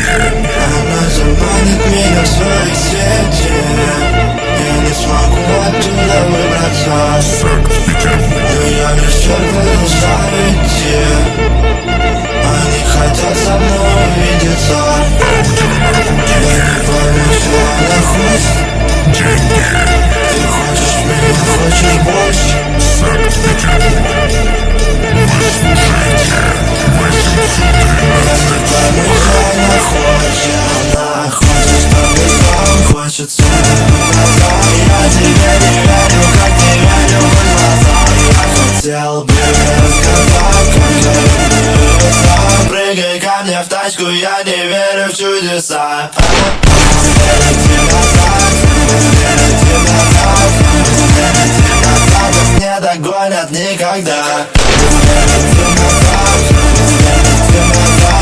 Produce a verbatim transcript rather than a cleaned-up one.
Она заманит меня в свои сети. Я не смогу оттуда выбраться. Но я лишь продолжаю идти. Они хотят со мной увидеться. Я не пойму, что она хочет. Ты хочешь меня, хочешь больше. Она хочет, она хочет, чтобы сам хочет снова. Я тебе не верю, как не верю в глаза. Я хотел бы рассказать, как я люблю сам. Прыгай ко мне в тачку, я не верю в чудеса. Впереди назад, впереди назад, впереди назад, нас не догонят никогда. Впереди назад, впереди назад.